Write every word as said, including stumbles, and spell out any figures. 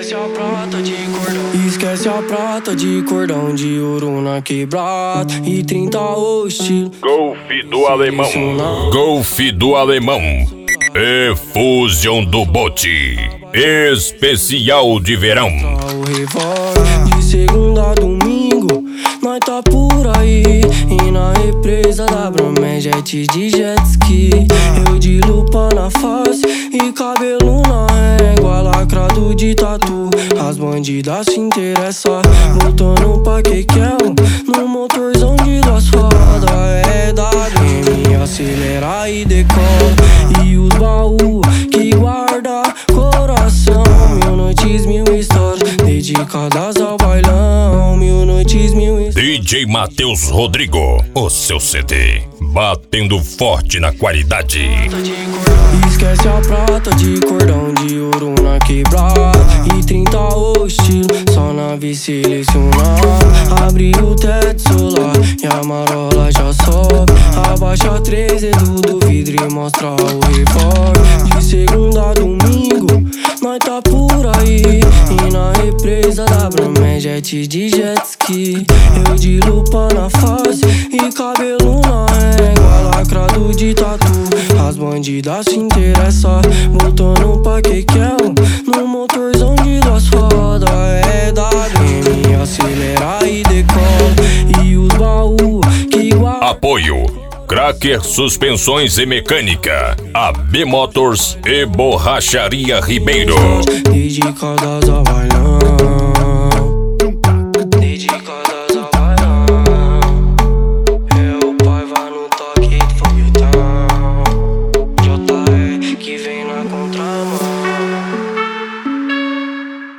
Esquece a prata de cordão. Esquece a prata de cordão de ouro na quebrada. E trinta o estilo. Golf do Alemão. Golf do Alemão. Efusion do Bote. Especial de verão. De segunda a domingo, nós tá por aí. E na represa da Brahma, jet de jet ski. Eu de lupa na face e cabelo na régua. Lacrado de tatu, as bandidas se interessam. Voltando pra Quequel, no motorzão de duas rodas. É da M, acelera e decola. E os baú que guarda coração. Mil noites, mil histórias dedicadas ao bailão. Mil noites, mil histórias. D J Matheus Rodrigo, o seu C D, batendo forte na qualidade. Esquece a prata de cordão de ouro na quebrada. E trinta o estilo, só nave selecionar. Abre o teto solar e a marola já sobe. Abaixa três dedos do vidro e mostra o revólver. De segunda a domingo, nós tá por aí. E na represa da Brahma, jet de jet ski. Eu de lupa na face e cabelo na régua. Lacrado de tatu, as bandidas se interessam. Voltando pra Quequel, no motorzão de duas rodas. É da M, acelera e decola. E os baú que guarda. Apoio Cracker Suspensões e Mecânica, A B Motors e Borracharia Ribeiro. Dedicadas ao bailão.